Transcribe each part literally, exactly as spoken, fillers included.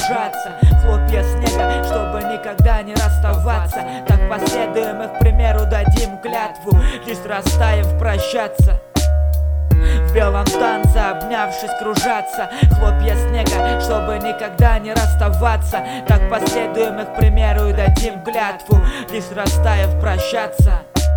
кружатся хлопья снега, чтобы никогда не расставаться. Так последуем их примеру, дадим клятву, лишь растаяв прощаться. В белом танце, обнявшись, кружатся хлопья снега, чтобы никогда не расставаться. Так последуем их примеру и дадим клятву, лишь растаяв прощаться.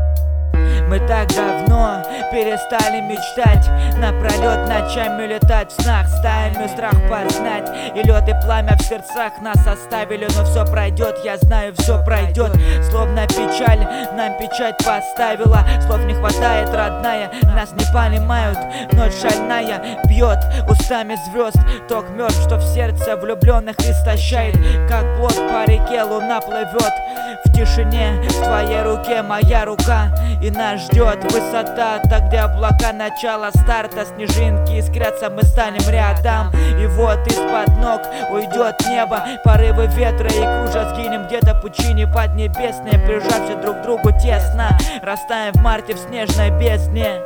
Мы так давно перестали мечтать, напролет ночами летать в снах, стаями страх познать. И лед и пламя в сердцах нас оставили, но все пройдет, я знаю, все пройдет. Словно печаль нам печать поставила, слов не хватает, родная, нас не понимают. Ночь шальная бьет устами звезд, ток мертв, что в сердце влюбленных истощает. Как плод по реке луна плывет в тишине, в твоей руке моя рука, и нас ждет высота, так где облака, начало старта. Снежинки искрятся, мы станем рядом, и вот из-под ног уйдет небо, порывы ветра, и кружа сгинем где-то в пучине поднебесной, прижавшись друг к другу тесно, растаем в марте в снежной бездне.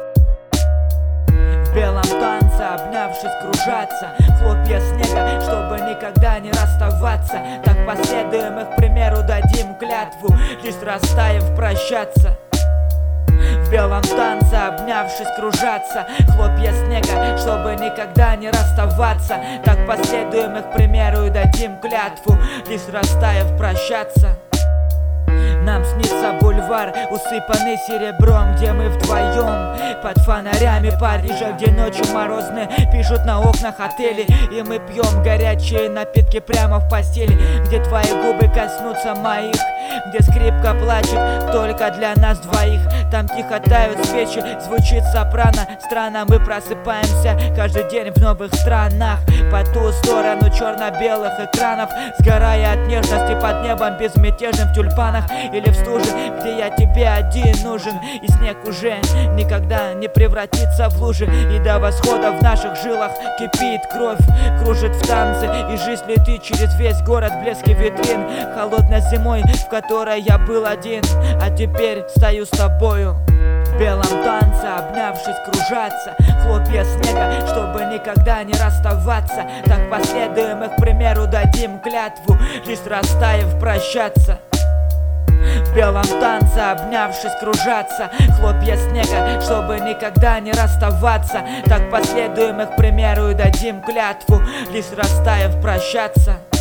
В белом танце, обнявшись, кружатся хлопья снега, чтобы никогда не расставаться. Так последуем их примеру, дадим клятву, лишь растаяв прощаться. В белом танце, обнявшись, кружатся хлопья снега, чтобы никогда не расставаться. Так последуем их примеру и дадим клятву, лишь растаяв прощаться. Нам снится бульвар, усыпанный серебром, где мы вдвоем под фонарями Парижа, где ночью морозные пишут на окнах отелей, и мы пьем горячие напитки прямо в постели, где твои губы коснутся моих, где скрипка плачет только для нас двоих. Там тихо тают свечи, звучит сопрано. Странно, мы просыпаемся каждый день в новых странах, по ту сторону черно-белых экранов, сгорая от нежности под небом безмятежным в тюльпанах. Или в стуже, где я тебе один нужен, и снег уже никогда не превратится в лужи. И до восхода в наших жилах кипит кровь, кружит в танце, и жизнь летит через весь город в блеске витрин. Холодной зимой, в которой я был один, а теперь стою с тобою. В белом танце, обнявшись, кружатся хлопья снега, чтобы никогда не расставаться. Так последуем их примеру, дадим клятву, лишь растаяв прощаться. В белом танце, обнявшись, кружатся хлопья снега, чтобы никогда не расставаться. Так последуем их примеру и дадим клятву, лишь растаяв прощаться.